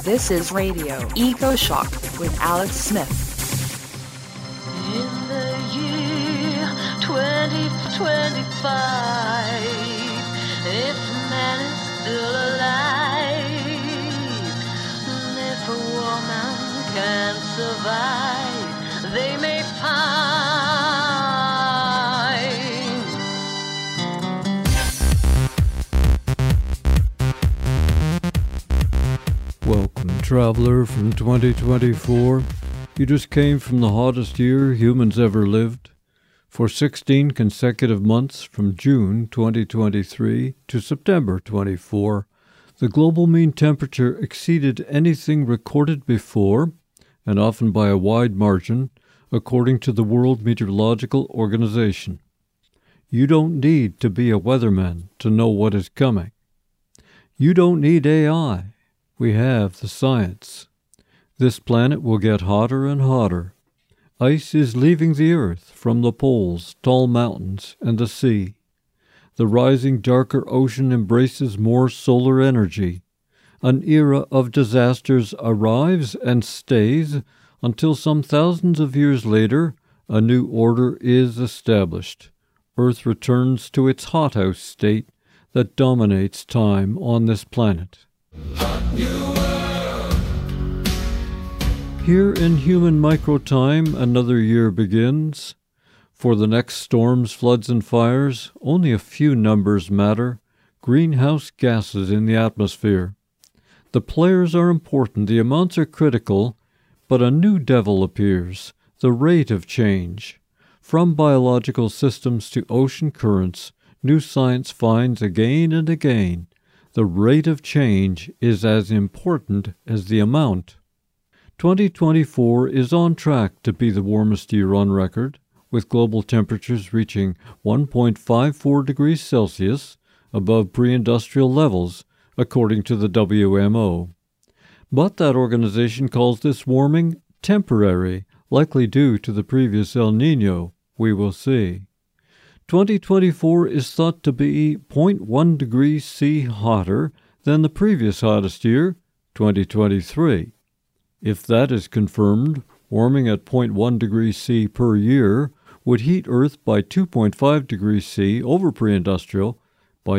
This is Radio EcoShock with Alex Smith. In the year 2025, if man is still alive, if a woman can survive, they may find. Welcome, traveler from 2024. You just came from the hottest year humans ever lived. For 16 consecutive months from June 2023 to September 24, the global mean temperature exceeded anything recorded before, and often by a wide margin, according to the World Meteorological Organization. You don't need to be a weatherman to know what is coming. You don't need AI. We have the science. This planet will get hotter and hotter. Ice is leaving the Earth from the poles, tall mountains, and the sea. The rising, darker ocean embraces more solar energy. An era of disasters arrives and stays until some thousands of years later, a new order is established. Earth returns to its hothouse state that dominates time on this planet. Here in human microtime, another year begins. For the next storms, floods, and fires, only a few numbers matter: greenhouse gases in the atmosphere. The players are important, the amounts are critical, but a new devil appears: the rate of change. From biological systems to ocean currents, new science finds again and again the rate of change is as important as the amount. 2024 is on track to be the warmest year on record, with global temperatures reaching 1.54 degrees Celsius above pre-industrial levels, according to the WMO. But that organization calls this warming temporary, likely due to the previous El Niño. We will see. 2024 is thought to be 0.1 degrees C hotter than the previous hottest year, 2023. If that is confirmed, warming at 0.1 degrees C per year would heat Earth by 2.5 degrees C over pre-industrial by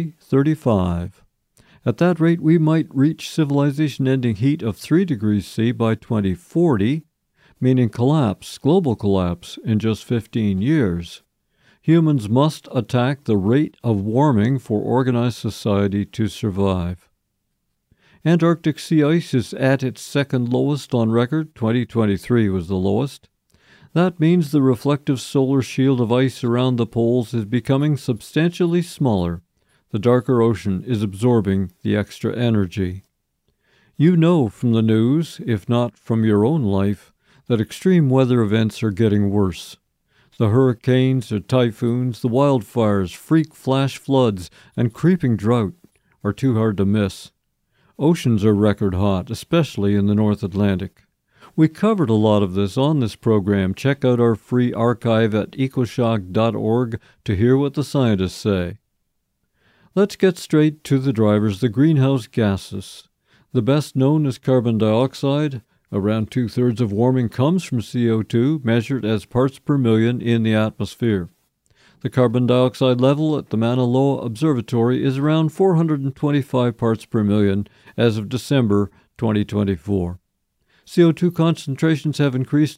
2035. At that rate, we might reach civilization-ending heat of 3 degrees C by 2040, meaning collapse, global collapse, in just 15 years. Humans must attack the rate of warming for organized society to survive. Antarctic sea ice is at its second lowest on record. 2023 was the lowest. That means the reflective solar shield of ice around the poles is becoming substantially smaller. The darker ocean is absorbing the extra energy. You know from the news, if not from your own life, that extreme weather events are getting worse. The hurricanes, the typhoons, the wildfires, freak flash floods, and creeping drought are too hard to miss. Oceans are record hot, especially in the North Atlantic. We covered a lot of this on this program. Check out our free archive at ecoshock.org to hear what the scientists say. Let's get straight to the drivers, the greenhouse gases. The best known is carbon dioxide. Around two-thirds of warming comes from CO2, measured as parts per million in the atmosphere. The carbon dioxide level at the Mauna Loa Observatory is around 425 parts per million as of December 2024. CO2 concentrations have increased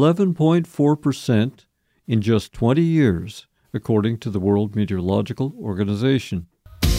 11.4% in just 20 years, according to the World Meteorological Organization.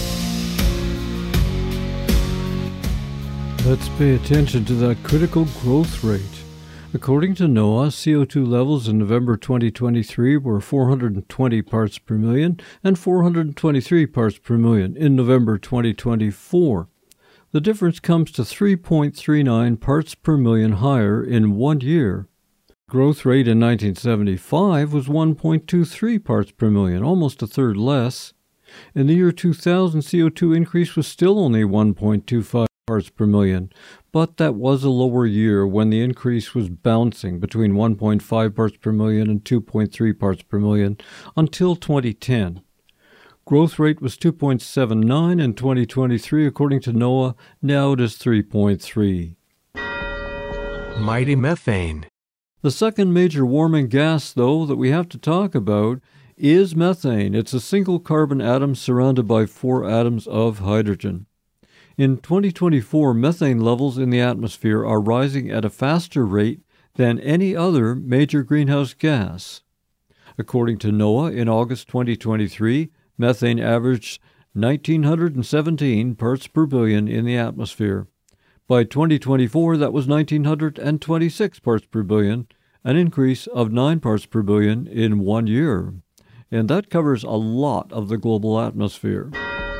Let's pay attention to that critical growth rate. According to NOAA, CO2 levels in November 2023 were 420 parts per million and 423 parts per million in November 2024. The difference comes to 3.39 parts per million higher in 1 year. Growth rate in 1975 was 1.23 parts per million, almost a third less. In the year 2000, CO2 increase was still only 1.25 parts per million, but that was a lower year when the increase was bouncing between 1.5 parts per million and 2.3 parts per million until 2010. Growth rate was 2.79 in 2023, according to NOAA. Now it is 3.3. Mighty methane. The second major warming gas, though, that we have to talk about is methane. It's a single carbon atom surrounded by 4 atoms of hydrogen. In 2024, methane levels in the atmosphere are rising at a faster rate than any other major greenhouse gas. According to NOAA, in August 2023, methane averaged 1,917 parts per billion in the atmosphere. By 2024, that was 1,926 parts per billion, an increase of 9 parts per billion in 1 year. And that covers a lot of the global atmosphere.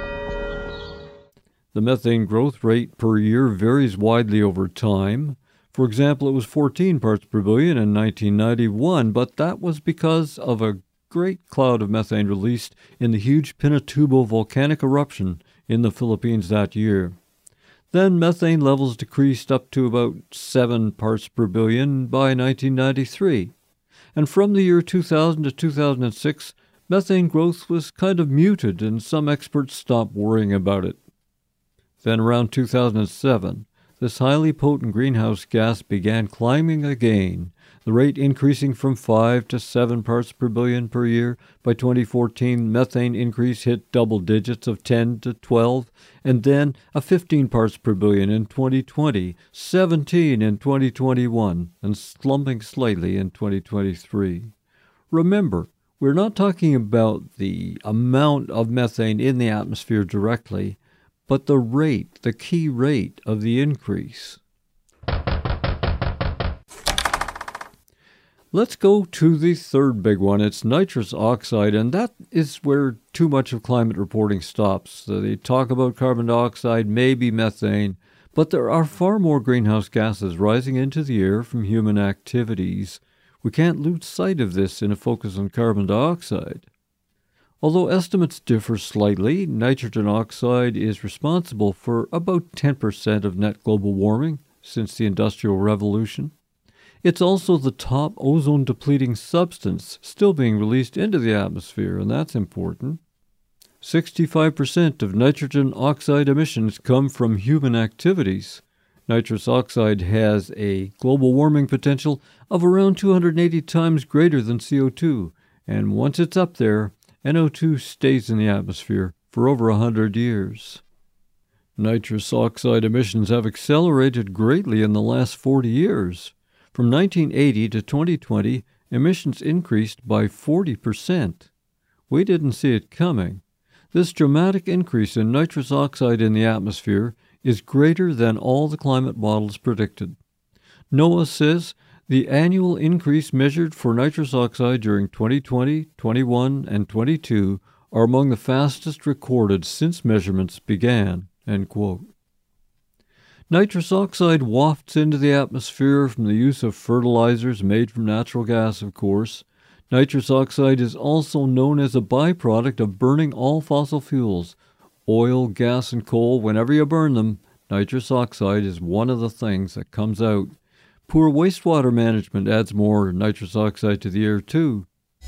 The methane growth rate per year varies widely over time. For example, it was 14 parts per billion in 1991, but that was because of a great cloud of methane released in the huge Pinatubo volcanic eruption in the Philippines that year. Then methane levels decreased up to about 7 parts per billion by 1993. And from the year 2000 to 2006, methane growth was kind of muted and some experts stopped worrying about it. Then around 2007, this highly potent greenhouse gas began climbing again, the rate increasing from 5 to 7 parts per billion per year. By 2014, methane increase hit double digits of 10 to 12, and then a 15 parts per billion in 2020, 17 in 2021, and slumping slightly in 2023. Remember, we're not talking about the amount of methane in the atmosphere directly, but the rate, the key rate of the increase. Let's go to the third big one. It's nitrous oxide, and that is where too much of climate reporting stops. They talk about carbon dioxide, maybe methane, but there are far more greenhouse gases rising into the air from human activities. We can't lose sight of this in a focus on carbon dioxide. Although estimates differ slightly, nitrogen oxide is responsible for about 10% of net global warming since the Industrial Revolution. It's also the top ozone-depleting substance still being released into the atmosphere, and that's important. 65% of nitrogen oxide emissions come from human activities. Nitrous oxide has a global warming potential of around 280 times greater than CO2, and once it's up there, NO2 stays in the atmosphere for over 100 years. Nitrous oxide emissions have accelerated greatly in the last 40 years. From 1980 to 2020, emissions increased by 40%. We didn't see it coming. This dramatic increase in nitrous oxide in the atmosphere is greater than all the climate models predicted. NOAA says the annual increase measured for nitrous oxide during 2020, 21, and 22 are among the fastest recorded since measurements began, end quote. Nitrous oxide wafts into the atmosphere from the use of fertilizers made from natural gas, of course. Nitrous oxide is also known as a byproduct of burning all fossil fuels. Oil, gas, and coal, whenever you burn them, nitrous oxide is one of the things that comes out. Poor wastewater management adds more nitrous oxide to the air, too.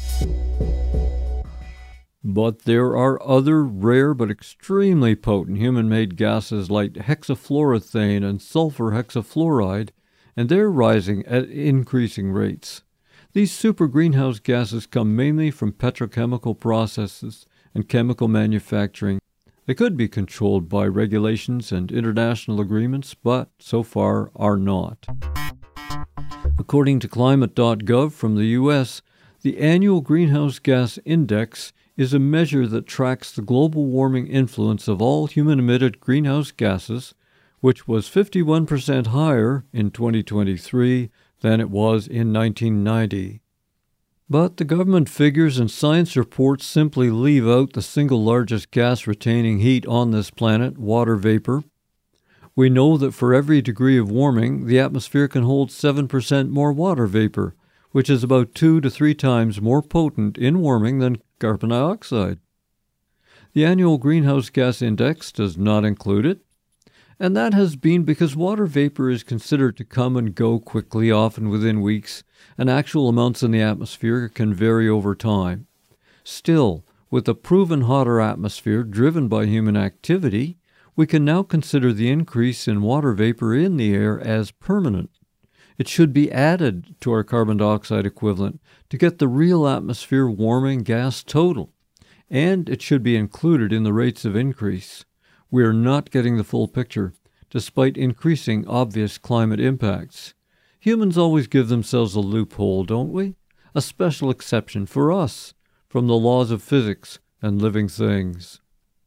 But there are other rare but extremely potent human-made gases like hexafluoroethane and sulfur hexafluoride, and they're rising at increasing rates. These super greenhouse gases come mainly from petrochemical processes and chemical manufacturing. They could be controlled by regulations and international agreements, but so far are not. According to climate.gov from the U.S., the annual Greenhouse Gas Index is a measure that tracks the global warming influence of all human-emitted greenhouse gases, which was 51% higher in 2023 than it was in 1990. But the government figures and science reports simply leave out the single largest gas retaining heat on this planet, water vapor. We know that for every degree of warming, the atmosphere can hold 7% more water vapor, which is about 2 to 3 times more potent in warming than carbon dioxide. The annual Greenhouse Gas Index does not include it, and that has been because water vapor is considered to come and go quickly, often within weeks, and actual amounts in the atmosphere can vary over time. Still, With a proven hotter atmosphere driven by human activity, we can now consider the increase in water vapor in the air as permanent. It should be added to our carbon dioxide equivalent to get the real atmosphere warming gas total, and it should be included in the rates of increase. We are not getting the full picture, despite increasing obvious climate impacts. Humans always give themselves a loophole, don't we? A special exception for us from the laws of physics and living things.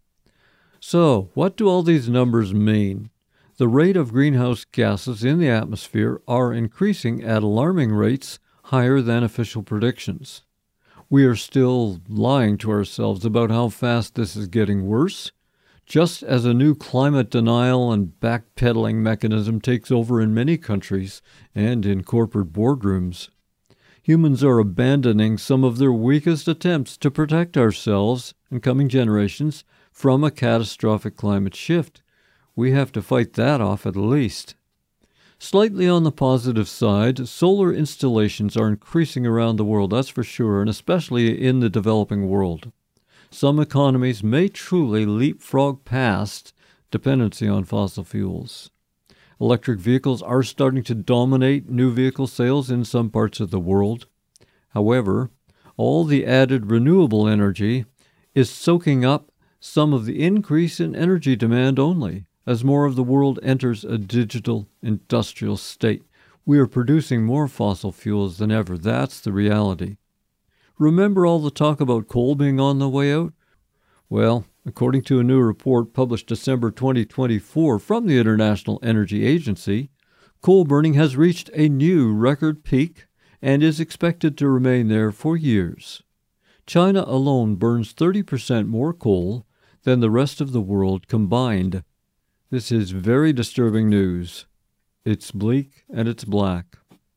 So, what do all these numbers mean? The rate of greenhouse gases in the atmosphere are increasing at alarming rates higher than official predictions. We are still lying to ourselves about how fast this is getting worse, just as a new climate denial and backpedaling mechanism takes over in many countries and in corporate boardrooms. Humans are abandoning some of their weakest attempts to protect ourselves and coming generations from a catastrophic climate shift. We have to fight that off at least. Slightly on the positive side, solar installations are increasing around the world, that's for sure, and especially in the developing world. Some economies may truly leapfrog past dependency on fossil fuels. Electric vehicles are starting to dominate new vehicle sales in some parts of the world. However, all the added renewable energy is soaking up some of the increase in energy demand only. As more of the world enters a digital industrial state, we are producing more fossil fuels than ever. That's the reality. Remember all the talk about coal being on the way out? Well, according to a new report published December 2024 from the International Energy Agency, coal burning has reached a new record peak and is expected to remain there for years. China alone burns 30% more coal than the rest of the world combined. This is very disturbing news. It's bleak and it's black.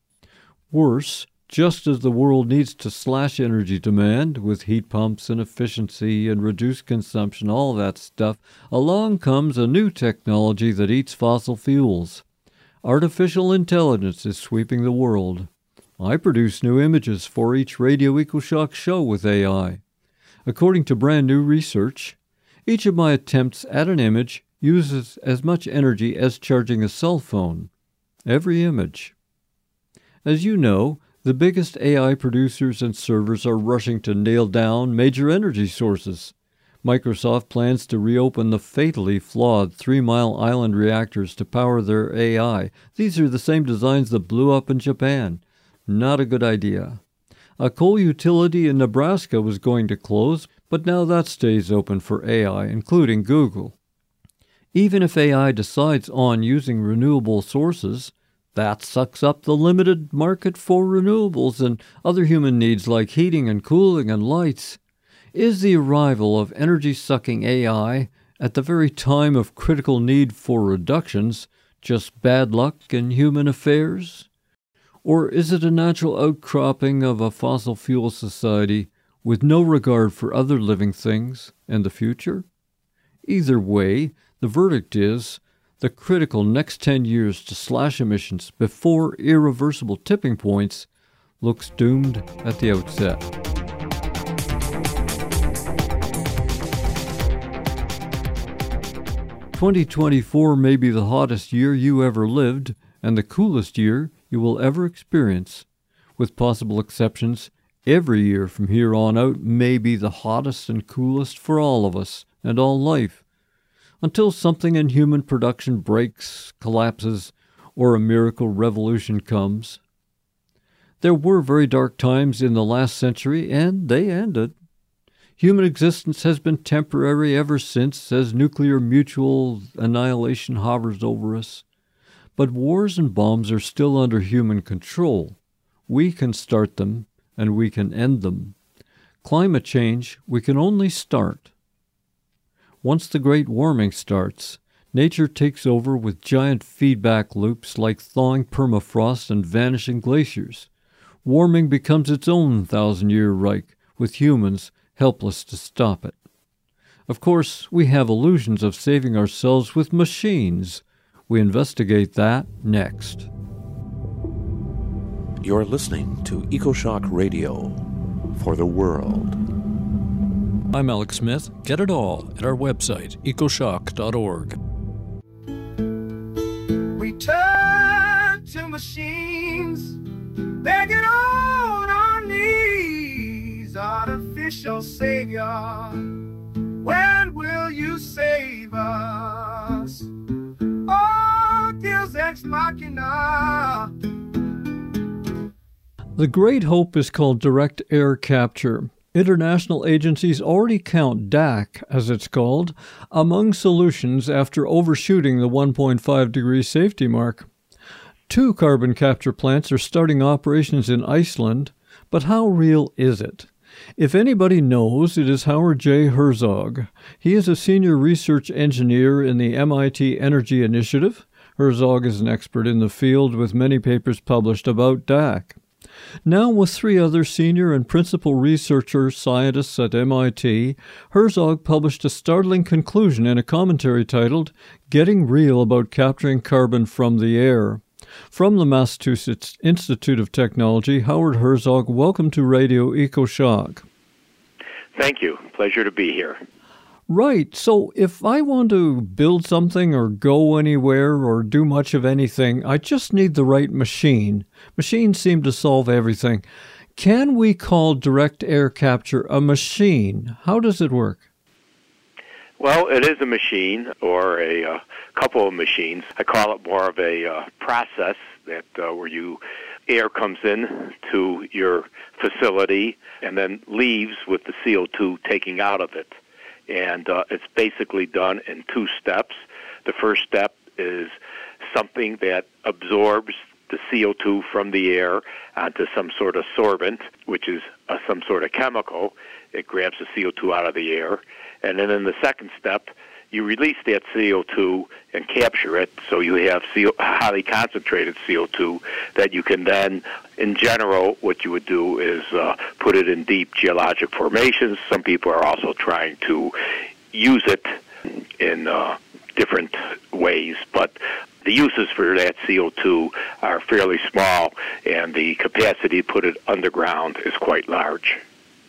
Worse, just as the world needs to slash energy demand with heat pumps and efficiency and reduce consumption, all that stuff, along comes a new technology that eats fossil fuels. Artificial intelligence is sweeping the world. I produce new images for each Radio EcoShock show with AI. According to brand new research, each of my attempts at an image uses as much energy as charging a cell phone. Every image. As you know, the biggest AI producers and servers are rushing to nail down major energy sources. Microsoft plans to reopen the fatally flawed 3 Mile Island reactors to power their AI. These are the same designs that blew up in Japan. Not a good idea. A coal utility in Nebraska was going to close, but now that stays open for AI, including Google. Even if AI decides on using renewable sources, that sucks up the limited market for renewables and other human needs like heating and cooling and lights. Is the arrival of energy-sucking AI at the very time of critical need for reductions just bad luck in human affairs? Or is it a natural outcropping of a fossil fuel society with no regard for other living things and the future? Either way, the verdict is the critical next 10 years to slash emissions before irreversible tipping points looks doomed at the outset. "2024 may be the hottest year you ever lived and the coolest year you will ever experience. With possible exceptions, every year from here on out may be the hottest and coolest for all of us and all life, until something in human production breaks, collapses, or a miracle revolution comes. There were very dark times in the last century, and they ended. Human existence has been temporary ever since, as nuclear mutual annihilation hovers over us. But wars and bombs are still under human control. We can start them, and we can end them. Climate change, we can only start. Once the great warming starts, nature takes over with giant feedback loops like thawing permafrost and vanishing glaciers. Warming becomes its own 1,000-year Reich, with humans helpless to stop it. Of course, we have illusions of saving ourselves with machines. We investigate that next. You're listening to EcoShock Radio for the world. I'm Alex Smith. Get it all at our website, ecoshock.org. We turn to machines, begging on our knees, artificial savior, when will you save us? Oh, Deus ex machina. The great hope is called direct air capture. International agencies already count DAC, as it's called, among solutions after overshooting the 1.5 degree safety mark. 2 carbon capture plants are starting operations in Iceland, but how real is it? If anybody knows, it is Howard J. Herzog. He is a senior research engineer in the MIT Energy Initiative. Herzog is an expert in the field with many papers published about DAC. Now, with 3 other senior and principal researcher scientists at MIT, Herzog published a startling conclusion in a commentary titled, Getting Real About Capturing Carbon from the Air. From the Massachusetts Institute of Technology, Howard Herzog, welcome to Radio EcoShock. Thank you. Pleasure to be here. Right. So if I want to build something or go anywhere or do much of anything, I just need the right machine. Machines seem to solve everything. Can we call direct air capture a machine? How does it work? Well, it is a machine or a couple of machines. I call it more of a process that where air comes in to your facility and then leaves with the CO2 taking out of it. And it's basically done in 2 steps. The first step is something that absorbs the CO2 from the air onto some sort of sorbent, which is some sort of chemical. It grabs the CO2 out of the air. And then in the second step, you release that CO2 and capture it, so you have highly concentrated CO2 that you can then, in general, what you would do is put it in deep geologic formations. Some people are also trying to use it in different ways, but the uses for that CO2 are fairly small, and the capacity to put it underground is quite large.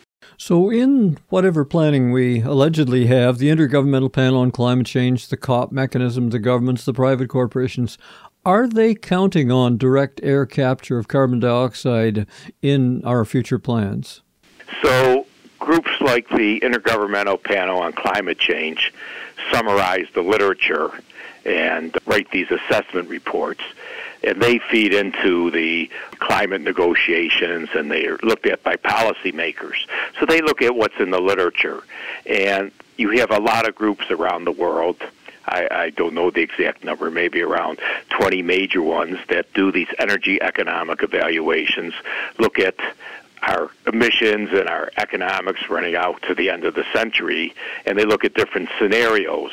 So in whatever planning we allegedly have, the Intergovernmental Panel on Climate Change, the COP mechanism, the governments, the private corporations, are they counting on direct air capture of carbon dioxide in our future plans? So groups like the Intergovernmental Panel on Climate Change summarize the literature and write these assessment reports. And they feed into the climate negotiations, and they are looked at by policymakers. So they look at what's in the literature. And you have a lot of groups around the world. I don't know the exact number, maybe around 20 major ones that do these energy economic evaluations, look at our emissions and our economics running out to the end of the century, and they look at different scenarios.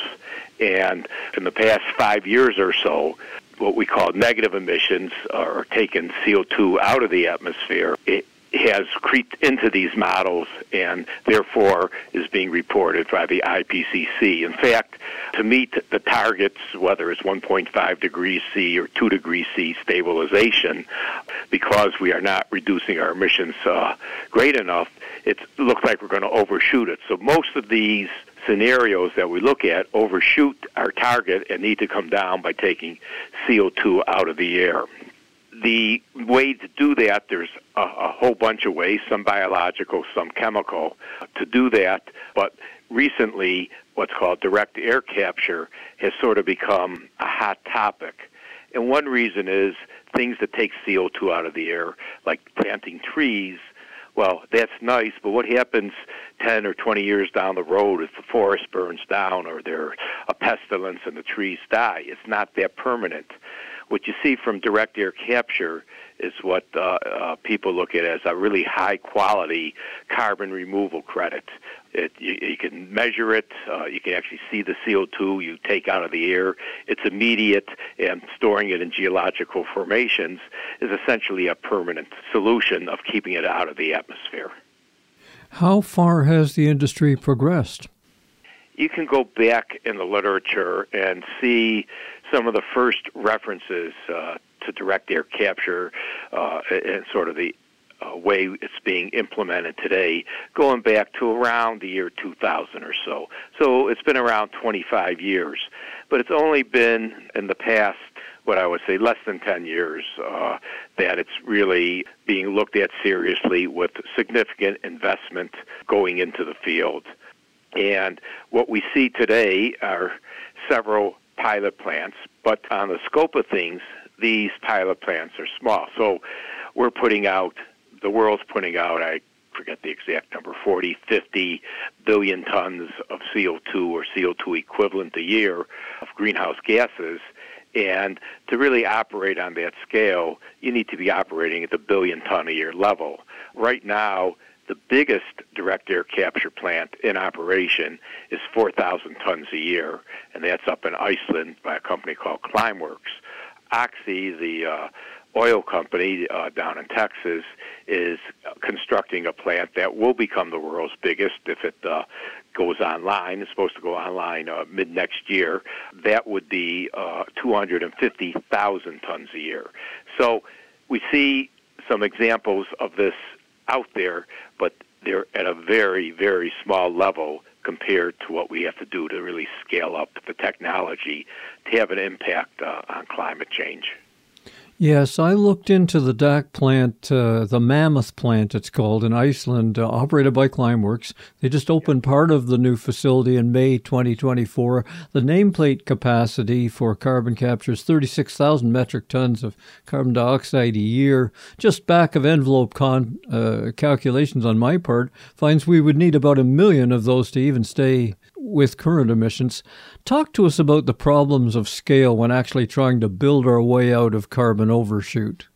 And in the past 5 years or so, what we call negative emissions, or taking CO2 out of the atmosphere, it has creeped into these models and therefore is being reported by the IPCC. In fact, to meet the targets, whether it's 1.5 degrees C or 2 degrees C stabilization, because we are not reducing our emissions great enough, it looks like we're going to overshoot it. So most of these scenarios that we look at overshoot our target and need to come down by taking CO2 out of the air. The way to do that, there's a whole bunch of ways, some biological, some chemical, to do that. But recently, what's called direct air capture has sort of become a hot topic. And one reason is things that take CO2 out of the air, like planting trees. Well, that's nice, but what happens 10 or 20 years down the road if the forest burns down or there's a pestilence and the trees die? It's not that permanent. What you see from direct air capture is what people look at as a really high-quality carbon removal credit. You can measure it. You can actually see the CO2 you take out of the air. It's immediate, and storing it in geological formations is essentially a permanent solution of keeping it out of the atmosphere. How far has the industry progressed? You can go back in the literature and see some of the first references to direct air capture and sort of the way it's being implemented today, going back to around the year 2000 or so. So it's been around 25 years. But it's only been in the past, what I would say, less than 10 years, that it's really being looked at seriously with significant investment going into the field. And what we see today are several pilot plants, but on the scope of things, these pilot plants are small. So we're putting out, the world's putting out, I forget the exact number, 40, 50 billion tons of CO2 or CO2 equivalent a year of greenhouse gases. And to really operate on that scale, you need to be operating at the billion-ton-a-year level. Right now, the biggest direct air capture plant in operation is 4,000 tons a year, and that's up in Iceland by a company called Climeworks. Oxy, the oil company down in Texas, is constructing a plant that will become the world's biggest if it goes online. It's supposed to go online mid-next year. That would be 250,000 tons a year. So we see some examples of this out there, but they're at a very, very small level compared to what we have to do to really scale up the technology to have an impact on climate change. Yes, I looked into the DAC plant, the Mammoth plant it's called, in Iceland, operated by Climeworks. They just opened part of the new facility in May 2024. The nameplate capacity for carbon capture is 36,000 metric tons of carbon dioxide a year. Just back-of-envelope calculations on my part finds we would need about 1 million of those to even stay with current emissions. Talk to us about the problems of scale when actually trying to build our way out of carbon overshoot.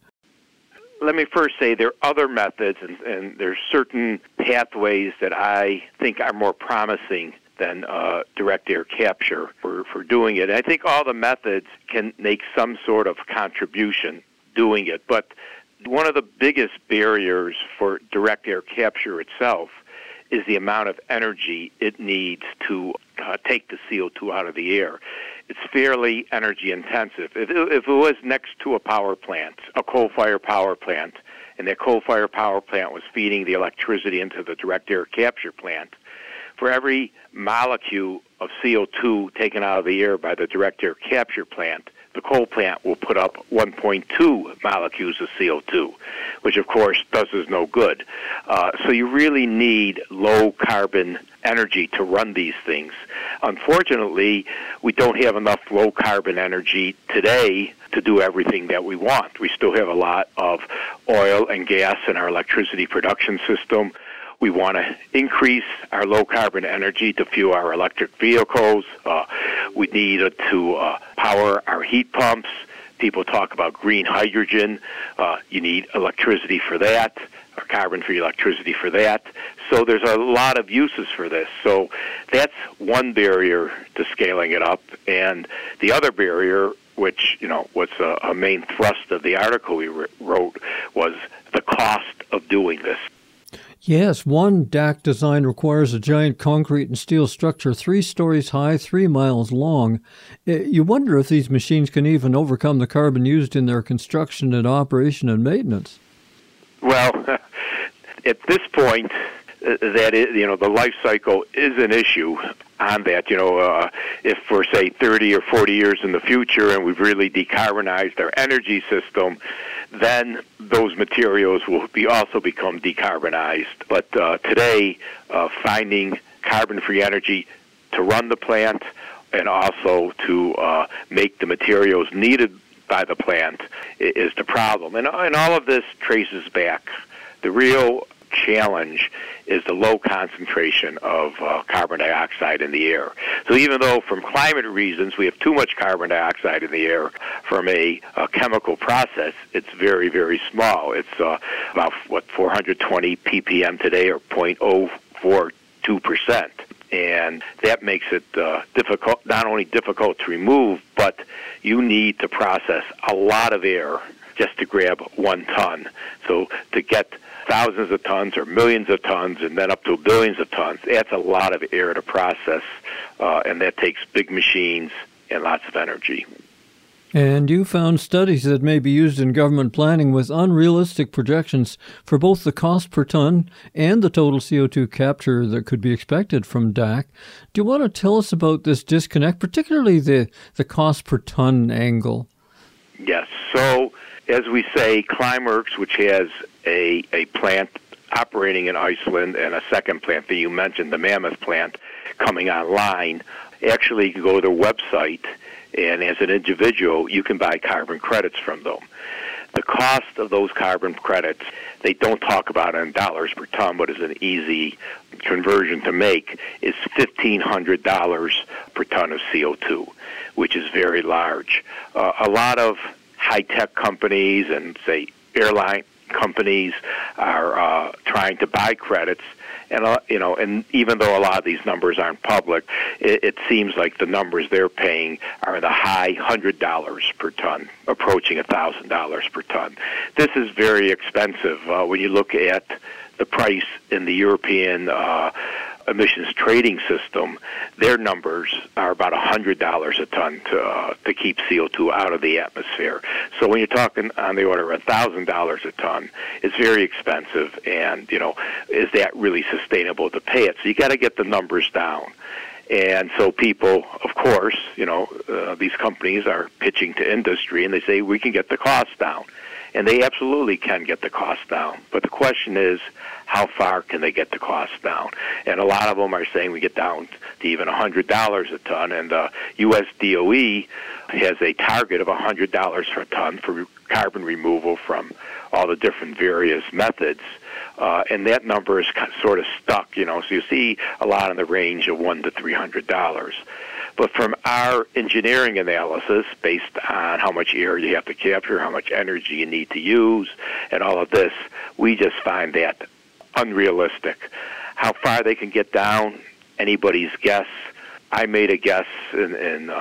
Let me first say there are other methods, and there's certain pathways that I think are more promising than direct air capture for doing it. I think all the methods can make some sort of contribution doing it, but one of the biggest barriers for direct air capture itself is the amount of energy it needs to take the CO2 out of the air. It's fairly energy intensive. If it was next to a power plant, a coal-fired power plant, and that coal-fired power plant was feeding the electricity into the direct air capture plant, for every molecule of CO2 taken out of the air by the direct air capture plant, the coal plant will put up 1.2 molecules of CO2, which of course does us no good. So you really need low carbon energy to run these things. Unfortunately, we don't have enough low carbon energy today to do everything that we want. We still have a lot of oil and gas in our electricity production system. We want to increase our low-carbon energy to fuel our electric vehicles. We need it to power our heat pumps. People talk about green hydrogen. You need electricity for that, or carbon-free electricity for that. So there's a lot of uses for this. So that's one barrier to scaling it up. And the other barrier, which was a main thrust of the article we wrote, was the cost of doing this. Yes, one DAC design requires a giant concrete and steel structure 3 stories high, 3 miles long. You wonder if these machines can even overcome the carbon used in their construction and operation and maintenance. Well, at this point, the life cycle is an issue on that. If we're, say, 30 or 40 years in the future and we've really decarbonized our energy system, then those materials will also become decarbonized. But today, finding carbon-free energy to run the plant and also to make the materials needed by the plant is the problem. And all of this traces back. The real challenge is the low concentration of carbon dioxide in the air. So even though from climate reasons we have too much carbon dioxide in the air from a chemical process, it's very, very small. It's about, 420 ppm today, or 0.042%. And that makes it difficult, not only difficult to remove, but you need to process a lot of air just to grab 1 ton. So to get thousands of tons or millions of tons and then up to billions of tons, that's a lot of air to process, and that takes big machines and lots of energy. And you found studies that may be used in government planning with unrealistic projections for both the cost per ton and the total CO2 capture that could be expected from DAC. Do you want to tell us about this disconnect, particularly the cost per ton angle? Yes. So, as we say, Climeworks, which has a plant operating in Iceland and a second plant that you mentioned, the Mammoth plant, coming online, actually you can go to their website, and as an individual, you can buy carbon credits from them. The cost of those carbon credits, they don't talk about it in dollars per ton, but is an easy conversion to make, is $1,500 per ton of CO2, which is very large. A lot of high-tech companies and, say, airline companies are trying to buy credits. And and even though a lot of these numbers aren't public, it seems like the numbers they're paying are in the high $100 per ton, approaching $1,000 per ton. This is very expensive when you look at the price in the European emissions trading system. Their numbers are about $100 a ton to keep CO2 out of the atmosphere. So when you're talking on the order of $1,000 a ton, it's very expensive. And is that really sustainable to pay it? So you got to get the numbers down. And so people, of course, these companies are pitching to industry, and they say we can get the cost down. And they absolutely can get the cost down. But the question is, how far can they get the cost down? And a lot of them are saying we get down to even $100 a ton. And U.S. DOE has a target of $100 per ton for carbon removal from all the different various methods. And that number is sort of stuck, So you see a lot in the range of $100 to $300. But from our engineering analysis, based on how much air you have to capture, how much energy you need to use, and all of this, we just find that unrealistic. How far they can get down, anybody's guess. I made a guess in an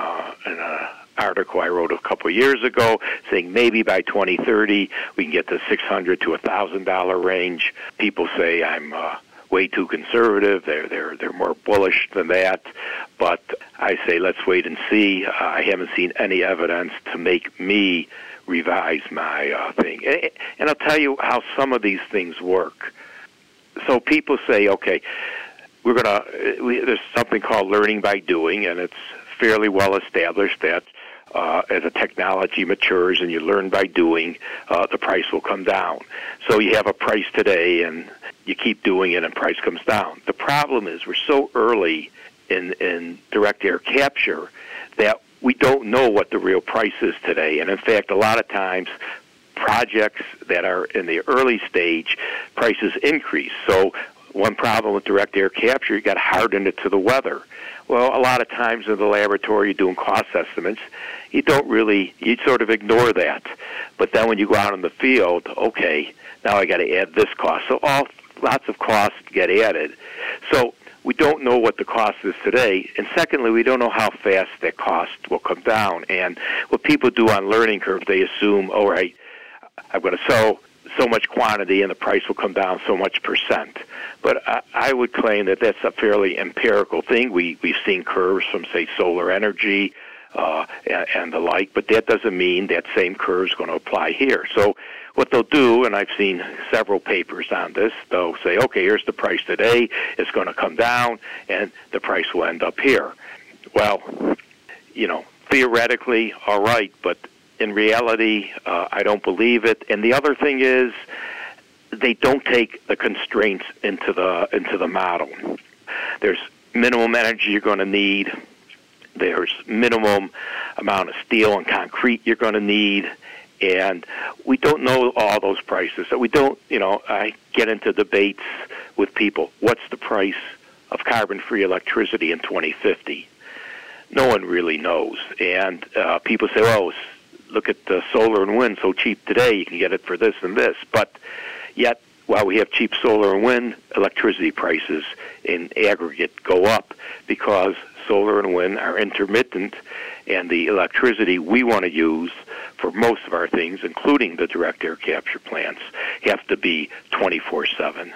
article I wrote a couple of years ago, saying maybe by 2030 we can get to $600 to $1,000 range. People say I'm way too conservative. They're more bullish than that. But I say let's wait and see. I haven't seen any evidence to make me revise my thing. And I'll tell you how some of these things work. So people say, okay, there's something called learning by doing, and it's fairly well established that as a technology matures and you learn by doing, the price will come down. So you have a price today, and you keep doing it, and price comes down. The problem is we're so early in direct air capture that we don't know what the real price is today. And in fact, a lot of times, projects that are in the early stage, prices increase. So one problem with direct air capture, you got to harden it to the weather. Well, a lot of times in the laboratory, you're doing cost estimates. You sort of ignore that. But then when you go out in the field, okay, now I got to add this cost. So lots of costs get added. So we don't know what the cost is today. And secondly, we don't know how fast that cost will come down. And what people do on learning curve, they assume, all right, I'm going to sell so much quantity and the price will come down so much percent. But I would claim that that's a fairly empirical thing. We've seen curves from, say, solar energy and the like, but that doesn't mean that same curve is going to apply here. So what they'll do, and I've seen several papers on this, they'll say, okay, here's the price today. It's going to come down, and the price will end up here. Well, theoretically, all right, but in reality, I don't believe it. And the other thing is, they don't take the constraints into the model. There's minimum energy you're going to need. There's minimum amount of steel and concrete you're going to need. And we don't know all those prices. So we don't, I get into debates with people. What's the price of carbon-free electricity in 2050? No one really knows. And people say, well, look at the solar and wind, so cheap today, you can get it for this and this. But yet, while we have cheap solar and wind, electricity prices in aggregate go up because solar and wind are intermittent, and the electricity we want to use for most of our things, including the direct air capture plants, have to be 24/7.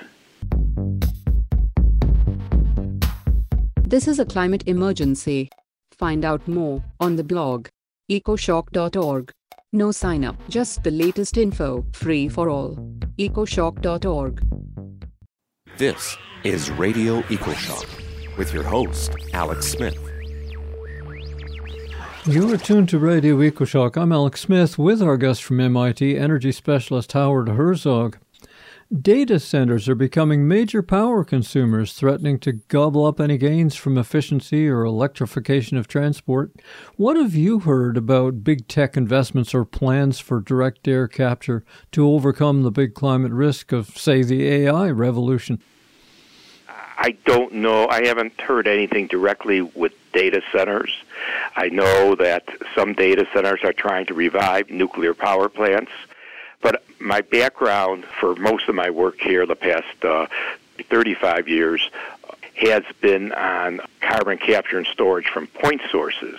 This is a climate emergency. Find out more on the blog. ecoshock.org. No sign up, just the latest info, free for all. ecoshock.org. This is Radio EcoShock with your host, Alex Smith. You are tuned to Radio EcoShock. I'm Alex Smith with our guest from MIT, energy specialist Howard Herzog. Data centers are becoming major power consumers, threatening to gobble up any gains from efficiency or electrification of transport. What have you heard about big tech investments or plans for direct air capture to overcome the big climate risk of, say, the AI revolution? I don't know. I haven't heard anything directly with data centers. I know that some data centers are trying to revive nuclear power plants. But my background for most of my work here the past 35 years has been on carbon capture and storage from point sources.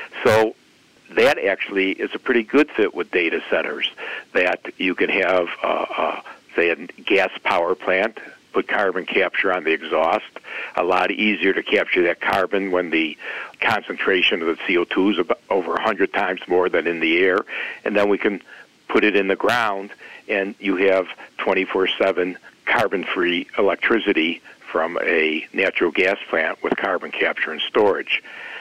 So that actually is a pretty good fit with data centers, that you can have, say, a gas power plant, put carbon capture on the exhaust, a lot easier to capture that carbon when the concentration of the CO2 is about over 100 times more than in the air, and then we can put it in the ground, and you have 24/7 carbon-free electricity from a natural gas plant with carbon capture and storage.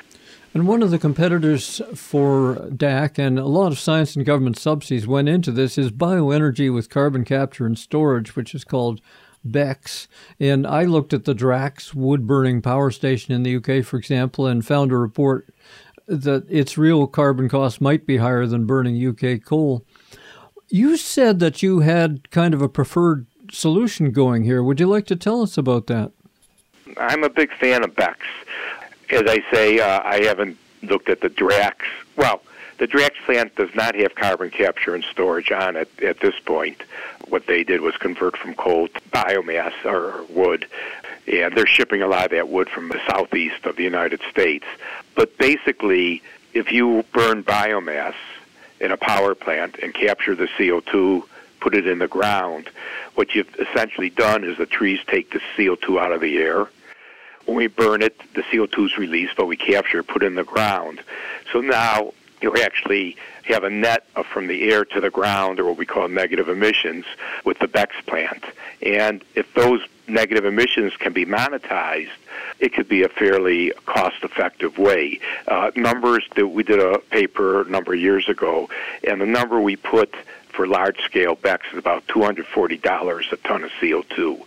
And one of the competitors for DAC, and a lot of science and government subsidies went into this, is bioenergy with carbon capture and storage, which is called BECCS. And I looked at the Drax wood-burning power station in the UK, for example, and found a report that its real carbon cost might be higher than burning UK coal. You said that you had kind of a preferred solution going here. Would you like to tell us about that? I'm a big fan of BECCS. As I say, I haven't looked at the Drax. Well, the Drax plant does not have carbon capture and storage on it at this point. What they did was convert from coal to biomass or wood, and they're shipping a lot of that wood from the southeast of the United States. But basically, if you burn biomass in a power plant and capture the CO2, put it in the ground, what you've essentially done is the trees take the CO2 out of the air. When we burn it, the CO2 is released, but we capture it, put it in the ground. So now you actually have a net from the air to the ground, or what we call negative emissions, with the BECCS plant. And if those negative emissions can be monetized, it could be a fairly cost-effective way. Numbers that we did a paper a number of years ago, and the number we put for large-scale BECCS is about $240 a ton of CO2.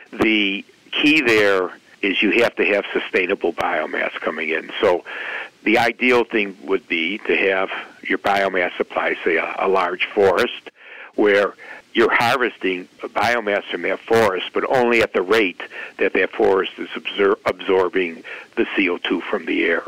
The key there is you have to have sustainable biomass coming in. So the ideal thing would be to have your biomass supply, say, a large forest, where you're harvesting biomass from that forest, but only at the rate that that forest is absorbing the CO2 from the air.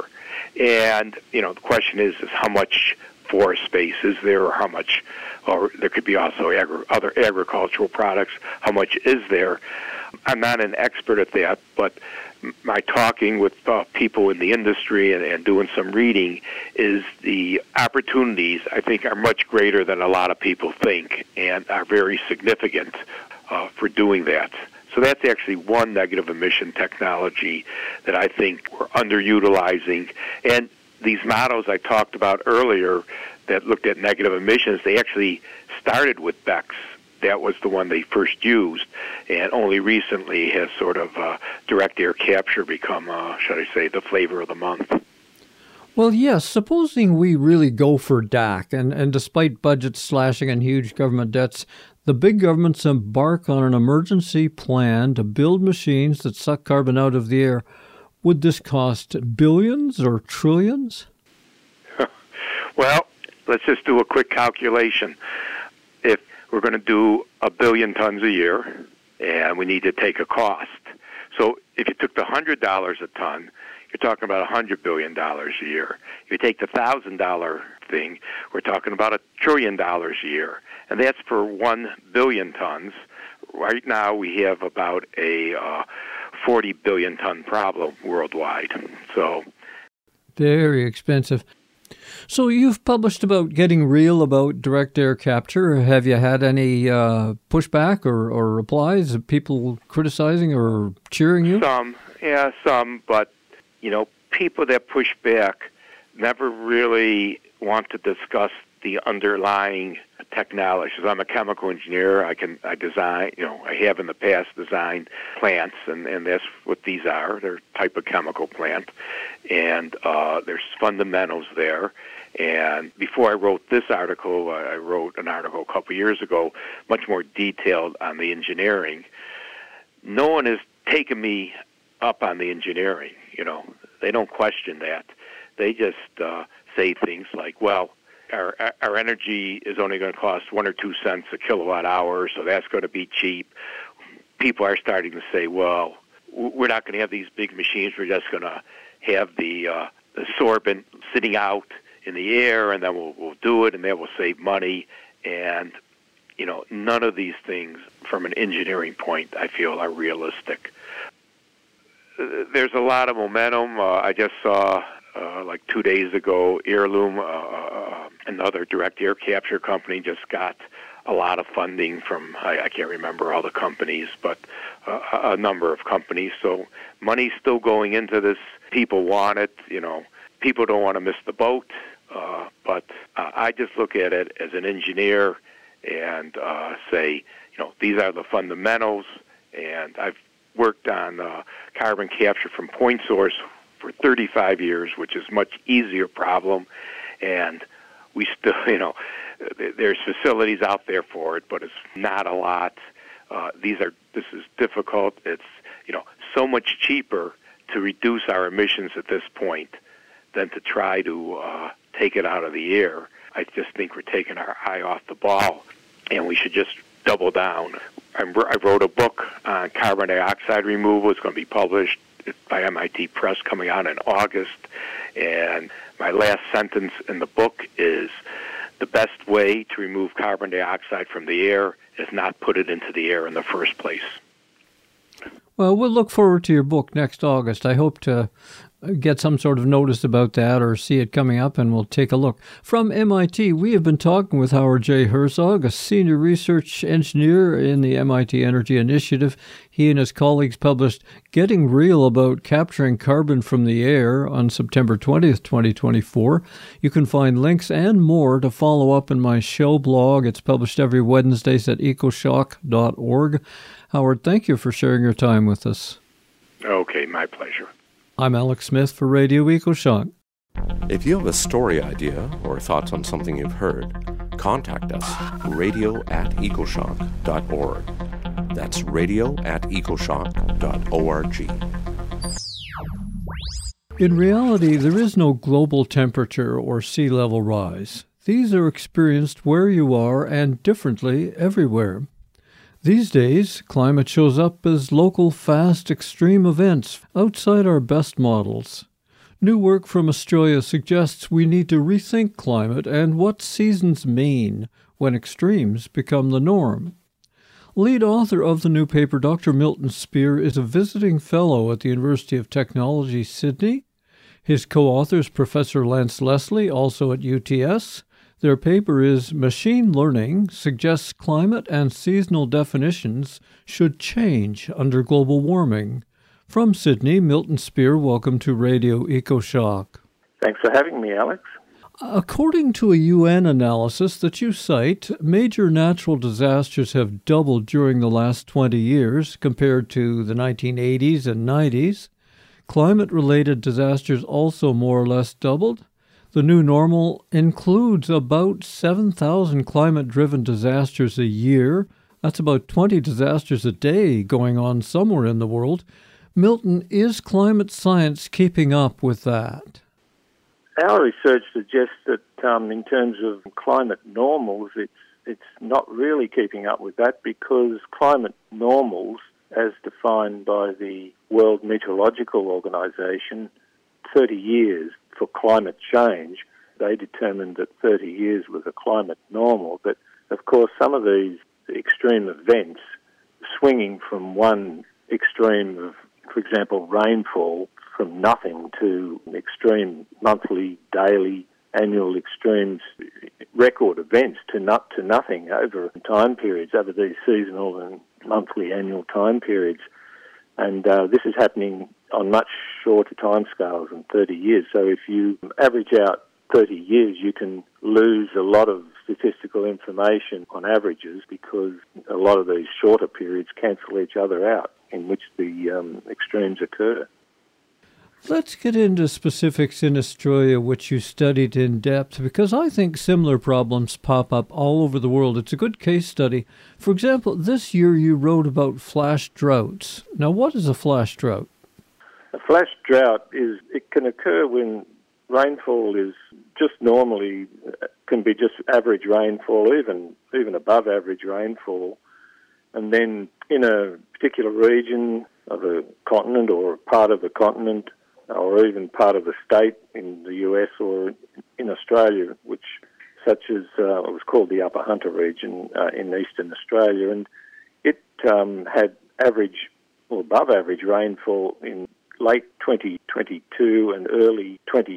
And, the question is how much forest space is there, or how much, or there could be also other agricultural products, how much is there? I'm not an expert at that, but my talking with people in the industry and doing some reading is the opportunities, I think, are much greater than a lot of people think, and are very significant for doing that. So that's actually one negative emission technology that I think we're underutilizing. And these models I talked about earlier that looked at negative emissions, they actually started with BECCS. That was the one they first used, and only recently has sort of direct air capture become, should I say, the flavor of the month. Well, yes, supposing we really go for DAC, and despite budget slashing and huge government debts, the big governments embark on an emergency plan to build machines that suck carbon out of the air. Would this cost billions or trillions? Well, let's just do a quick calculation. If we're going to do 1 billion tons a year, and we need to take a cost. So if you took the $100 a ton, you're talking about $100 billion a year. If you take the $1,000 thing, we're talking about $1 trillion a year. And that's for 1 billion tons. Right now we have about a 40 billion ton problem worldwide. So very expensive. So you've published about getting real about direct air capture. Have you had any pushback or replies of people criticizing or cheering you? Some, but, people that push back never really want to discuss the underlying technologies. I'm a chemical engineer. I design, I have in the past designed plants, and that's what these are. They're a type of chemical plant, and there's fundamentals there. And before I wrote this article, I wrote an article a couple years ago, much more detailed on the engineering. No one has taken me up on the engineering. They don't question that. They just say things like, well, our energy is only going to cost 1 or 2 cents a kilowatt hour, so that's going to be cheap. People are starting to say, well, we're not going to have these big machines. We're just going to have the sorbent sitting out in the air, and then we'll do it, and that will save money. And, none of these things, from an engineering point, I feel are realistic. There's a lot of momentum. I just saw, like 2 days ago, Heirloom, another direct air capture company, just got a lot of funding from, I can't remember all the companies, but a number of companies. So money's still going into this. People want it. People don't want to miss the boat. But I just look at it as an engineer and say, these are the fundamentals. And I've worked on carbon capture from point source for 35 years, which is a much easier problem. And we still, there's facilities out there for it, but it's not a lot. This is difficult. It's, so much cheaper to reduce our emissions at this point than to try to take it out of the air. I just think we're taking our eye off the ball, and we should just double down. I wrote a book on carbon dioxide removal. It's going to be published by MIT Press coming out in August. And my last sentence in the book is, the best way to remove carbon dioxide from the air is not put it into the air in the first place. Well, we'll look forward to your book next August. I hope to get some sort of notice about that or see it coming up, and we'll take a look. From MIT, we have been talking with Howard J. Herzog, a senior research engineer in the MIT Energy Initiative. He and his colleagues published Getting Real About Capturing Carbon from the Air on September 20th, 2024. You can find links and more to follow up in my show blog. It's published every Wednesdays at ecoshock.org. Howard, thank you for sharing your time with us. Okay, my pleasure. I'm Alex Smith for Radio EcoShock. If you have a story idea or thoughts on something you've heard, contact us, radio@ecoshock.org. That's radio@ecoshock.org. In reality, there is no global temperature or sea level rise. These are experienced where you are and differently everywhere. These days, climate shows up as local, fast, extreme events outside our best models. New work from Australia suggests we need to rethink climate and what seasons mean when extremes become the norm. Lead author of the new paper, Dr. Milton Spear, is a visiting fellow at the University of Technology, Sydney. His co-authors, Professor Lance Leslie, also at UTS. Their paper is Machine Learning Suggests Climate and Seasonal Definitions Should Change Under Global Warming. From Sydney, Milton Spear, welcome to Radio EcoShock. Thanks for having me, Alex. According to a UN analysis that you cite, major natural disasters have doubled during the last 20 years compared to the 1980s and 90s. Climate-related disasters also more or less doubled. The new normal includes about 7,000 climate-driven disasters a year. That's about 20 disasters a day going on somewhere in the world. Milton, is climate science keeping up with that? Our research suggests that in terms of climate normals, it's not really keeping up with that, because climate normals, as defined by the World Meteorological Organization, 30 years for climate change. They determined that 30 years was a climate normal. But, of course, some of these extreme events, swinging from one extreme of, for example, rainfall, from nothing to extreme monthly, daily, annual extremes, record events to nothing over time periods, over these seasonal and monthly, annual time periods. And this is happening on much shorter timescales than 30 years. So if you average out 30 years, you can lose a lot of statistical information on averages because a lot of these shorter periods cancel each other out in which the extremes occur. Let's get into specifics in Australia, which you studied in depth, because I think similar problems pop up all over the world. It's a good case study. For example, this year you wrote about flash droughts. Now, what is a flash drought? A flash drought it can occur when rainfall is just normally, can be just average rainfall, even above average rainfall, and then in a particular region of a continent or part of a continent, or even part of a state in the US or in Australia, which such as it was called the Upper Hunter region in eastern Australia, and it had average or above average rainfall in late 2022 and early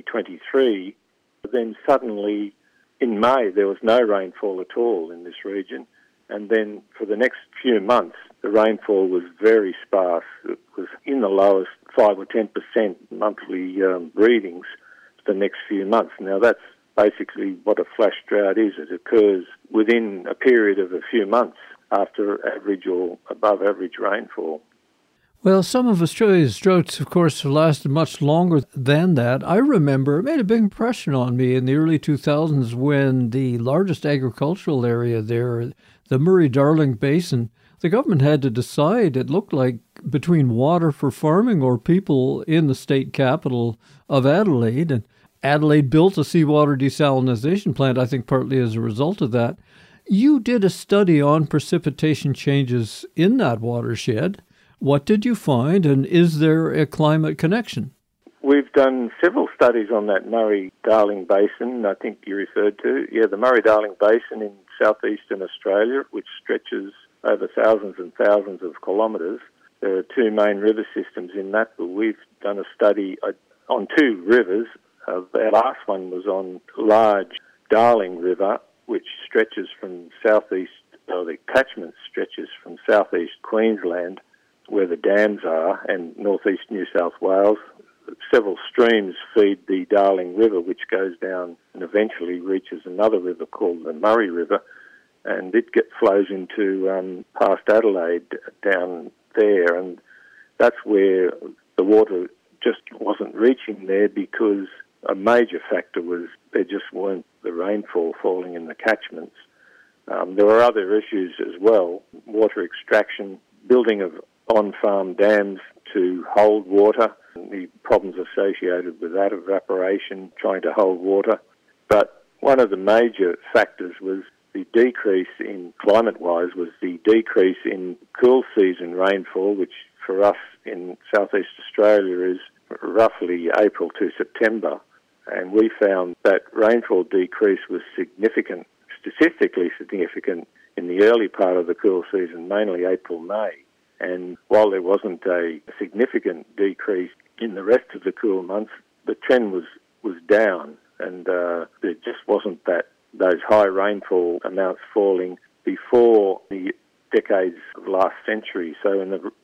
2023. Then suddenly in May there was no rainfall at all in this region, and then for the next few months the rainfall was very sparse. It was in the lowest 5 or 10% monthly readings for the next few months. Now that's basically what a flash drought is. It occurs within a period of a few months after average or above average rainfall. Well, some of Australia's droughts, of course, have lasted much longer than that. I remember it made a big impression on me in the early 2000s when the largest agricultural area there, the Murray-Darling Basin, the government had to decide, it looked like, between water for farming or people in the state capital of Adelaide. And Adelaide built a seawater desalination plant, I think partly as a result of that. You did a study on precipitation changes in that watershed. What did you find, and is there a climate connection? We've done several studies on that Murray-Darling Basin, I think you referred to. Yeah, the Murray-Darling Basin in southeastern Australia, which stretches over thousands and thousands of kilometres. There are two main river systems in that, but we've done a study on two rivers. Our last one was on large Darling River, which stretches from southeast, or the catchment stretches from southeast Queensland, where the dams are, and northeast New South Wales. Several streams feed the Darling River, which goes down and eventually reaches another river called the Murray River, and it flows into past Adelaide down there, and that's where the water just wasn't reaching there because a major factor was there just weren't the rainfall falling in the catchments. There were other issues as well: water extraction, building of on-farm dams to hold water, the problems associated with that, evaporation, trying to hold water. But one of the major factors was the decrease in, climate-wise, was the decrease in cool season rainfall, which for us in southeast Australia is roughly April to September. And we found that rainfall decrease was significant, statistically significant, in the early part of the cool season, mainly April, May. And while there wasn't a significant decrease in the rest of the cool months, the trend was down, and there just wasn't those high rainfall amounts falling before the decades of last century. So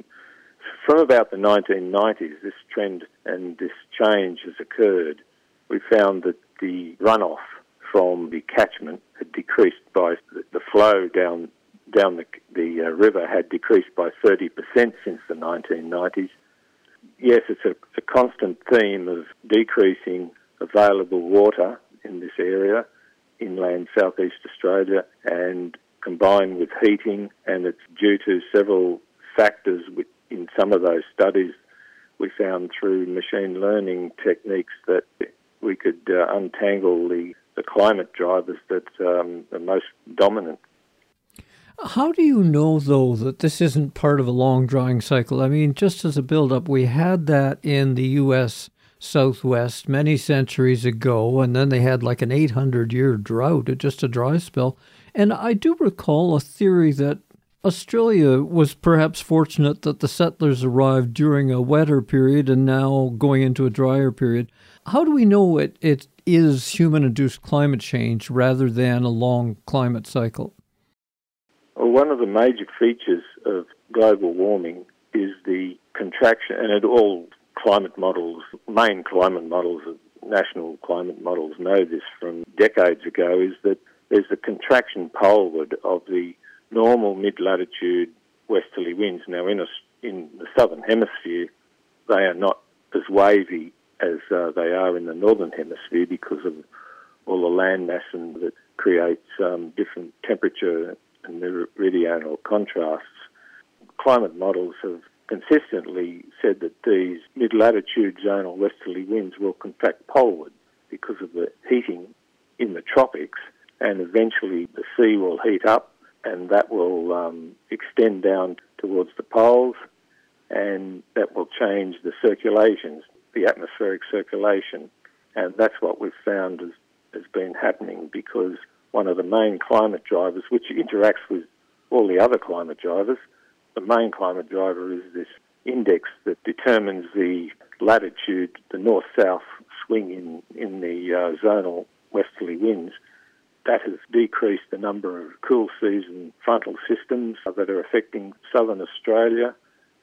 from about the 1990s, this trend and this change has occurred. We found that the runoff from the catchment had decreased by the flow down the river had decreased by 30% since the 1990s. Yes, it's a constant theme of decreasing available water in this area, inland southeast Australia, and combined with heating, and it's due to several factors. In some of those studies, we found through machine learning techniques that we could untangle the climate drivers that are most dominant. How do you know, though, that this isn't part of a long drying cycle? I mean, just as a build-up, we had that in the U.S. Southwest many centuries ago, and then they had like an 800-year drought, just a dry spell. And I do recall a theory that Australia was perhaps fortunate that the settlers arrived during a wetter period and now going into a drier period. How do we know it is human-induced climate change rather than a long climate cycle? Well, one of the major features of global warming is the contraction, and all climate models, main climate models national climate models know this from decades ago, is that there's a contraction poleward of the normal mid-latitude westerly winds. Now, in the southern hemisphere, they are not as wavy as they are in the northern hemisphere because of all the land mass and that creates different temperature and meridional contrasts. Climate models have consistently said that these mid-latitude zonal westerly winds will contract poleward because of the heating in the tropics, and eventually the sea will heat up and that will extend down towards the poles, and that will change the circulations, the atmospheric circulation. And that's what we've found has been happening, because one of the main climate drivers, which interacts with all the other climate drivers, the main climate driver is this index that determines the latitude, the north-south swing in the zonal westerly winds. That has decreased the number of cool season frontal systems that are affecting southern Australia.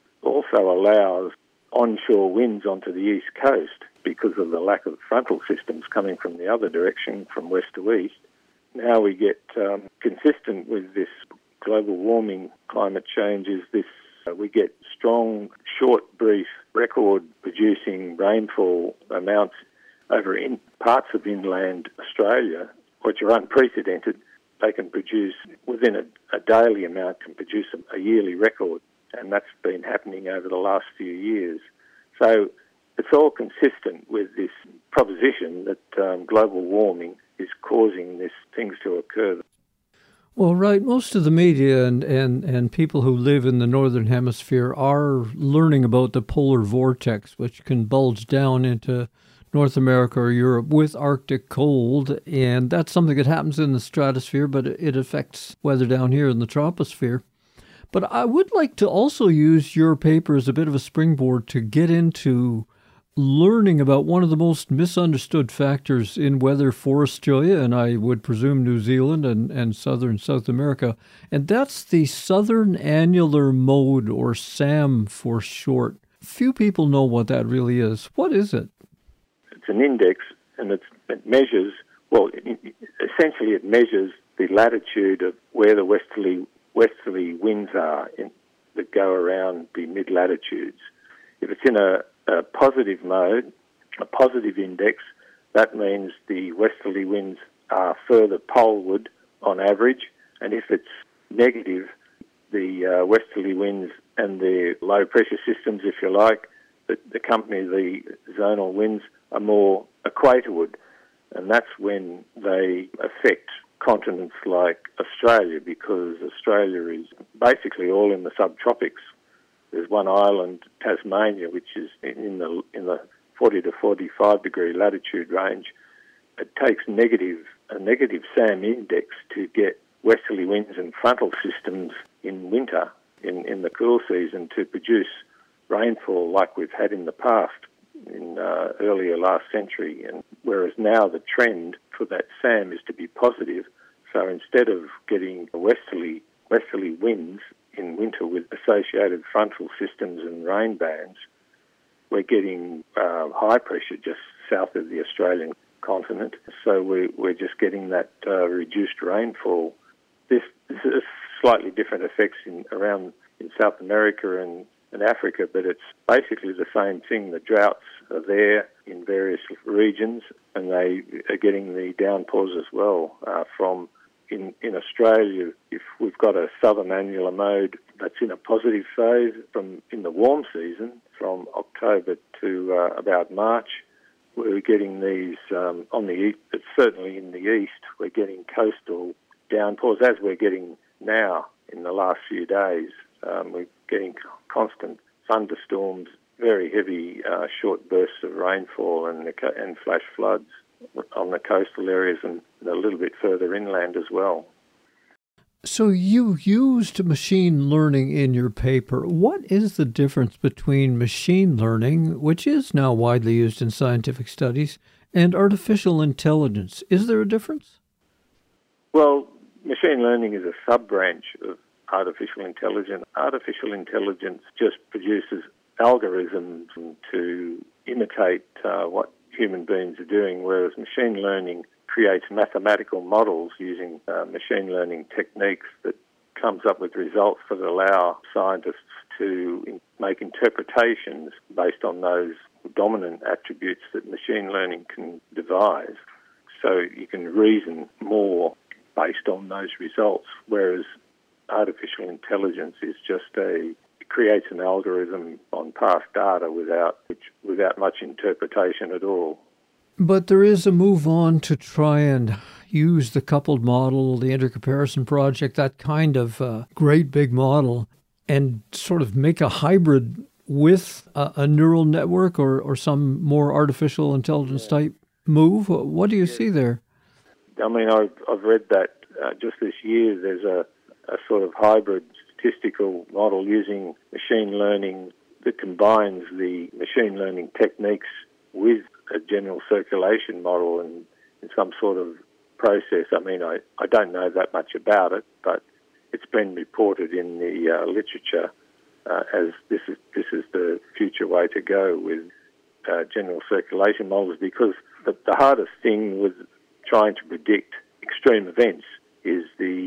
Also allows onshore winds onto the east coast because of the lack of frontal systems coming from the other direction, from west to east. Now we get consistent with this global warming climate change is this, we get strong, short, brief, record-producing rainfall amounts over in parts of inland Australia, which are unprecedented. They can produce, within a daily amount, can produce a yearly record, and that's been happening over the last few years. So it's all consistent with this proposition that global warming is causing these things to occur. Well, right, most of the media and people who live in the Northern Hemisphere are learning about the polar vortex, which can bulge down into North America or Europe with Arctic cold, and that's something that happens in the stratosphere, but it affects weather down here in the troposphere. But I would like to also use your paper as a bit of a springboard to get into learning about one of the most misunderstood factors in weather for Australia, and I would presume New Zealand and southern South America, and that's the Southern Annular Mode, or SAM for short. Few people know what that really is. What is it? It's an index, and it measures, essentially it measures the latitude of where the westerly winds are that go around the mid-latitudes. If it's in a positive mode, a positive index, that means the westerly winds are further poleward on average, and if it's negative, the westerly winds and the low pressure systems, if you like, that accompany the zonal winds are more equatorward, and that's when they affect continents like Australia, because Australia is basically all in the subtropics. There's one island, Tasmania, which is in the 40 to 45 degree latitude range. It takes a negative SAM index to get westerly winds and frontal systems in winter, in the cool season, to produce rainfall like we've had in the past, in earlier last century. And whereas now the trend for that SAM is to be positive, so instead of getting westerly winds in winter with associated frontal systems and rain bands, we're getting high pressure just south of the Australian continent. So we're just getting that reduced rainfall. This is slightly different effects in South America and Africa, but it's basically the same thing. The droughts are there in various regions, and they are getting the downpours as well in Australia. If we've got a southern annular mode that's in a positive phase in the warm season, from October to about March, we're getting these on the east. It's certainly in the east. We're getting coastal downpours, as we're getting now in the last few days. We're getting constant thunderstorms, very heavy short bursts of rainfall, and flash floods on the coastal areas and a little bit further inland as well. So you used machine learning in your paper. What is the difference between machine learning, which is now widely used in scientific studies, and artificial intelligence? Is there a difference? Well, machine learning is a sub-branch of artificial intelligence. Artificial intelligence just produces algorithms to imitate what human beings are doing, whereas machine learning creates mathematical models using machine learning techniques that comes up with results that allow scientists to make interpretations based on those dominant attributes that machine learning can devise. So you can reason more based on those results, whereas artificial intelligence is just creates an algorithm on past data without much interpretation at all. But there is a move on to try and use the coupled model, the intercomparison project, that kind of great big model, and sort of make a hybrid with a neural network or some more artificial intelligence type move. What do you see there? I mean, I've read that just this year there's a sort of hybrid statistical model using machine learning that combines the machine learning techniques with a general circulation model and in some sort of process. I mean, I don't know that much about it, but it's been reported in the literature as this is the future way to go with general circulation models, because the hardest thing with trying to predict extreme events is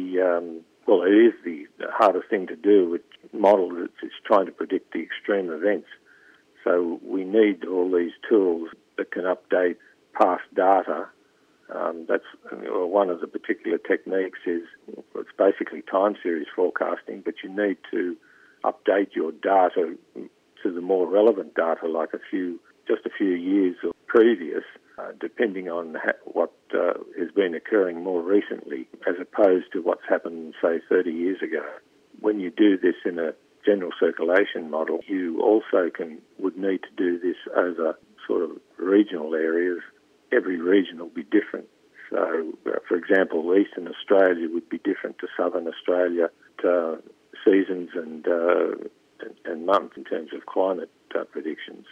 it is the hardest thing to do with models. It's trying to predict the extreme events. So we need all these tools that can update past data. That's one of the particular techniques it's basically time series forecasting, but you need to update your data to the more relevant data, like just a few years or previous, depending on what has been occurring more recently, as opposed to what's happened, say, 30 years ago. When you do this in a general circulation model, you also would need to do this over sort of regional areas. Every region will be different. So, for example, Eastern Australia would be different to Southern Australia, to seasons and months in terms of climate predictions.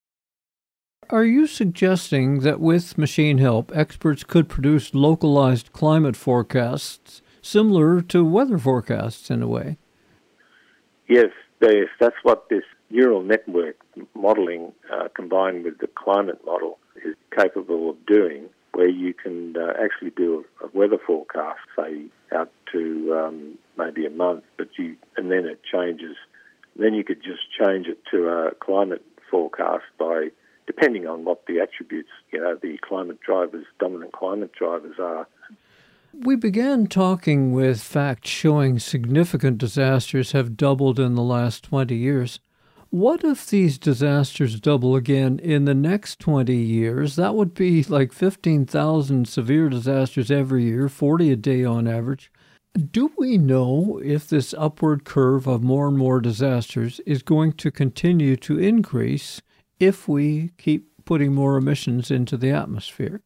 Are you suggesting that with machine help, experts could produce localized climate forecasts similar to weather forecasts in a way? Yes, that's what this neural network modelling combined with the climate model is capable of doing, where you can actually do a weather forecast, say, out to maybe a month, and then it changes. Then you could just change it to a climate forecast depending on what the attributes, the dominant climate drivers are. We began talking with facts showing significant disasters have doubled in the last 20 years. What if these disasters double again in the next 20 years? That would be like 15,000 severe disasters every year, 40 a day on average. Do we know if this upward curve of more and more disasters is going to continue to increase if we keep putting more emissions into the atmosphere?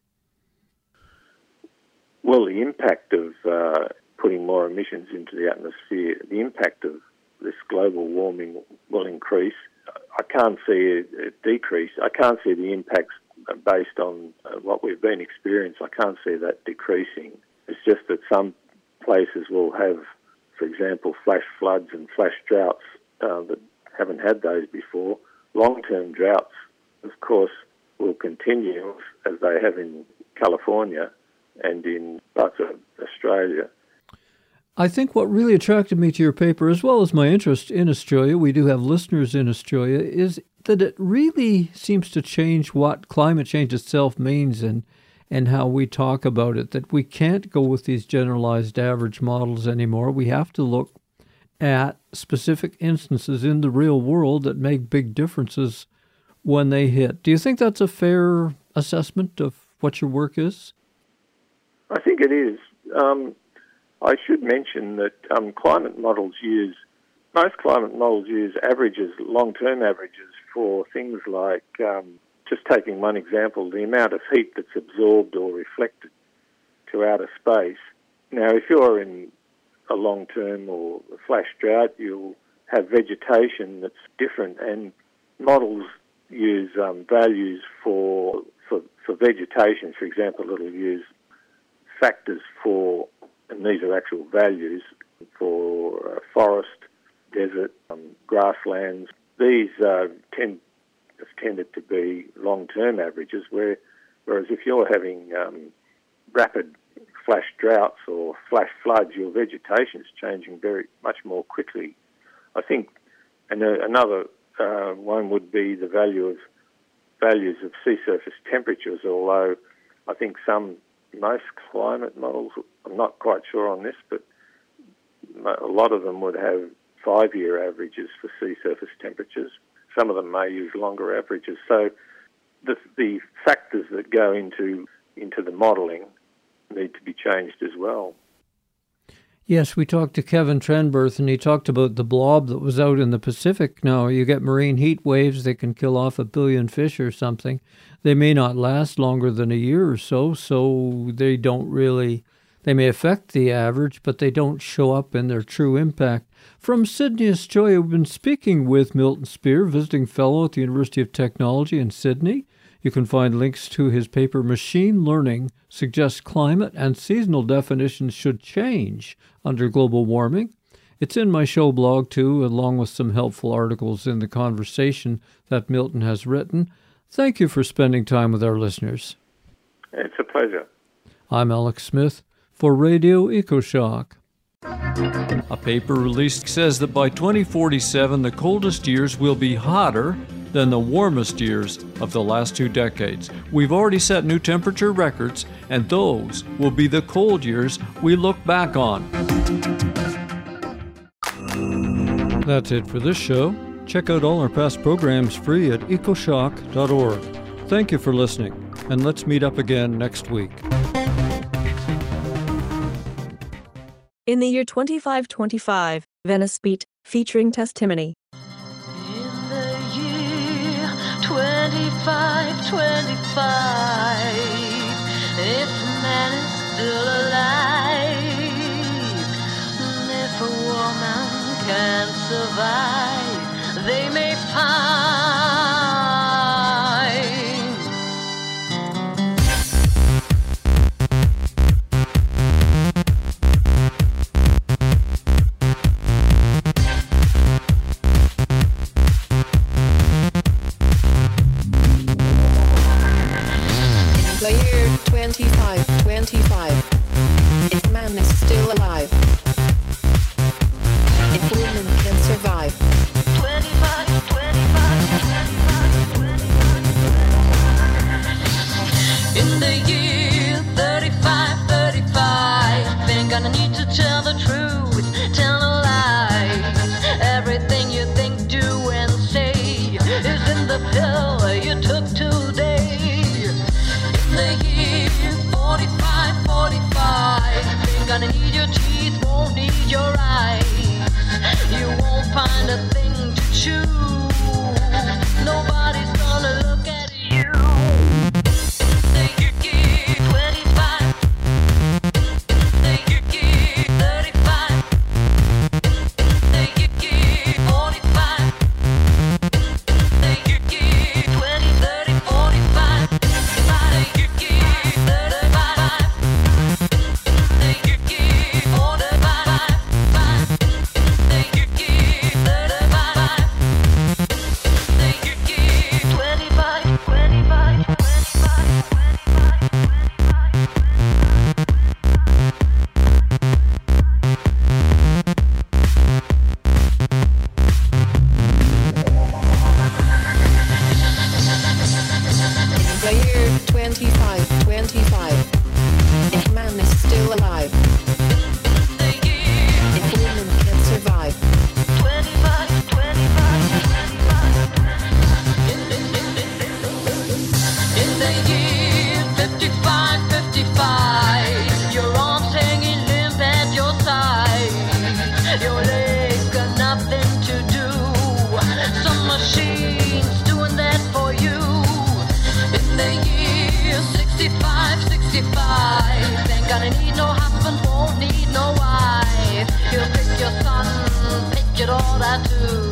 Well, the impact of putting more emissions into the atmosphere, the impact of this global warming will increase. I can't see a decrease. I can't see the impacts based on what we've been experiencing. I can't see that decreasing. It's just that some places will have, for example, flash floods and flash droughts that haven't had those before. Long-term droughts, of course, will continue as they have in California and in parts of Australia. I think what really attracted me to your paper, as well as my interest in Australia, we do have listeners in Australia, is that it really seems to change what climate change itself means and how we talk about it, that we can't go with these generalized average models anymore. We have to look at specific instances in the real world that make big differences when they hit. Do you think that's a fair assessment of what your work is? I think it is. I should mention that most climate models use averages, long-term averages for things like, just taking one example, the amount of heat that's absorbed or reflected to outer space. Now, if you're in a long-term or a flash drought, you'll have vegetation that's different, and models use values for vegetation. For example, it'll use factors for, and these are actual values, for forest, desert, grasslands. These tend have tended to be long-term averages, whereas if you're having rapid flash droughts or flash floods, your vegetation is changing very much more quickly. I think another one would be the values of sea surface temperatures, although I think most climate models, I'm not quite sure on this, but a lot of them would have 5-year averages for sea surface temperatures. Some of them may use longer averages. So the factors that go into the modelling need to be changed as well. Yes, we talked to Kevin Trenberth, and he talked about the blob that was out in the Pacific. Now, you get marine heat waves that can kill off 1 billion fish or something. They may not last longer than a year or so they may affect the average, but they don't show up in their true impact. From Sydney, Australia, we've been speaking with Milton Spear, visiting fellow at the University of Technology in Sydney. You can find links to his paper, Machine Learning Suggests Climate and Seasonal Definitions Should Change Under Global Warming. It's in my show blog, too, along with some helpful articles in the conversation that Milton has written. Thank you for spending time with our listeners. It's a pleasure. I'm Alex Smith for Radio EcoShock. A paper released says that by 2047, the coldest years will be hotter than the warmest years of the last 2 decades. We've already set new temperature records, and those will be the cold years we look back on. That's it for this show. Check out all our past programs free at ecoshock.org. Thank you for listening, and let's meet up again next week. In the year 2525, Venice Beat, featuring Testimony. In the year 2525, if man is still alive, if a woman can survive, they may find The year 2525. If man is still alive. If women can survive. 25. In the year 35, ain't gonna need to tell the truth, tell no lies. Everything you think, do, and say is in the pill you took today. In the year 45, ain't gonna need your teeth, won't need your eyes. You won't find a thing to chew. Nobody's gonna look at you. In the year 25, in the year 35, in the year 45, in the year 20, 30, 45, in the year 35, in the year 45, The year 2525. If man is still alive. If women can survive. 25. In the year 55, your arms hanging limp at your side. Your legs got nothing to do. Some machines doing that for you. In the year 65, ain't gonna need no husband, won't need no wife. You'll pick your son, pick it all out too.